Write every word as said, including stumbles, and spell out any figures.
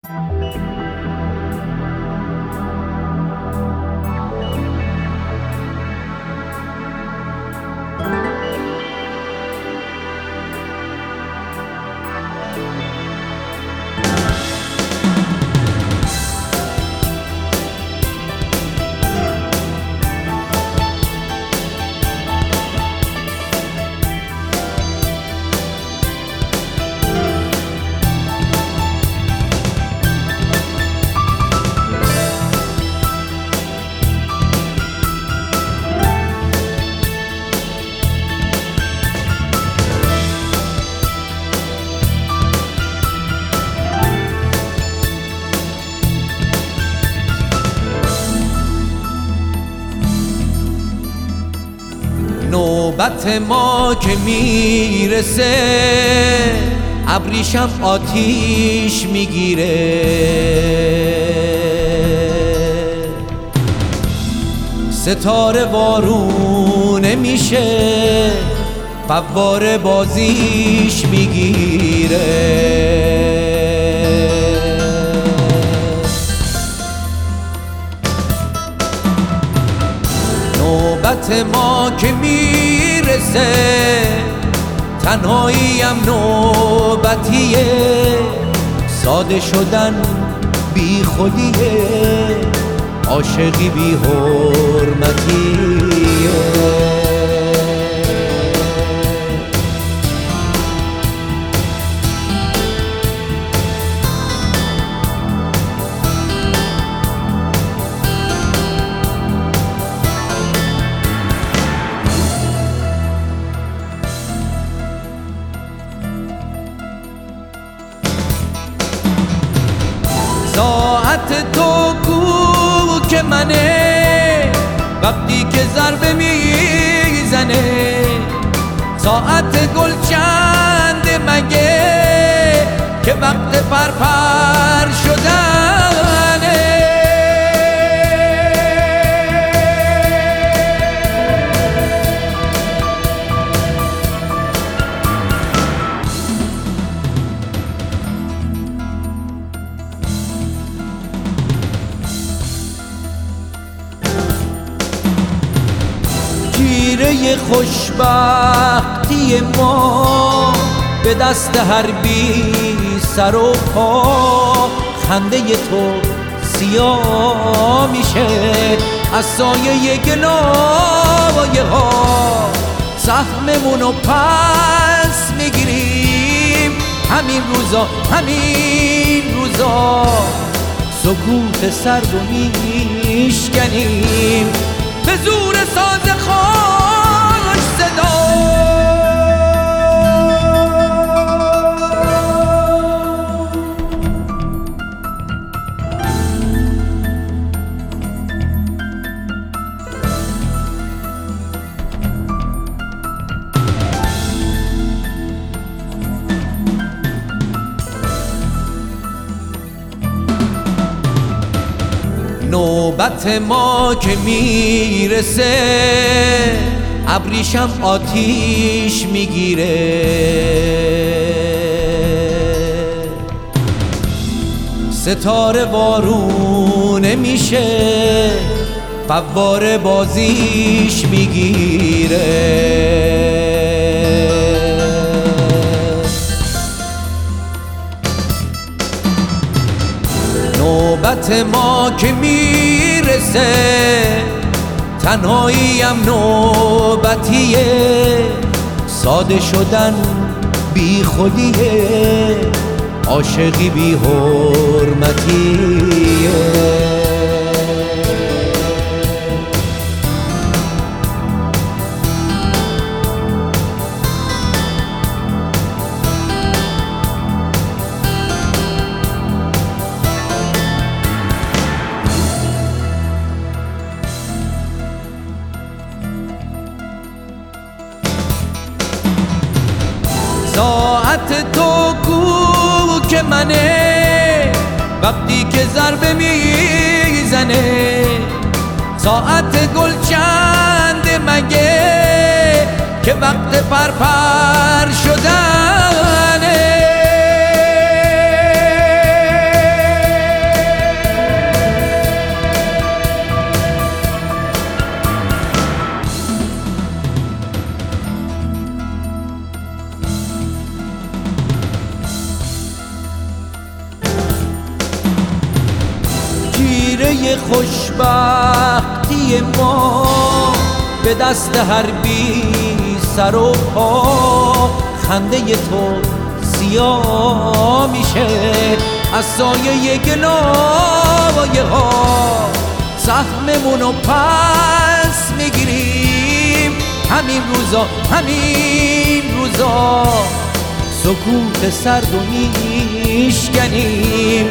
نوبت ما که میرسه ابریشم آتیش میگیره، ستاره وارونه میشه، فواره بازیش میگیره. نوبت ما که میرسه تنهاییم نوبتیه، ساده شدن بی خودیه، عاشقی بی حرمتیه. ساعت تو کو که منه، وقتی که ضربه میزنه، ساعت گل چنده مگه که وقت پرپر شدنه. گیره خوشبختی ما به دست هر بی سر و پا، خنده تو سیاه میشه از سایه گلایه ها، سهممونو پس میگیریم همین روزا همین روزا، سکوت سرد و میشکنیم به زور ساز خوش صدا. نوبت ما که میرسه ابریشم آتیش میگیره، ستاره وارونه میشه، فواره بازیش میگیره. نوبت ما که میرسه تنهاییم نوبتیه، ساده شدن بی خودیه، عاشقی بی حرمتیه. ساعت تو کو که منه، وقتی که ضربه میزنه، ساعت گل چنده مگه که وقت پرپر شدنه. قصه خوشبختی ما به دست هر بی سر و پا. خنده تو سیاه میشه از سایه گلایه ها. سهممونو پس میگیریم همین روزا همین روزا. سکوت سرد و میشکنیم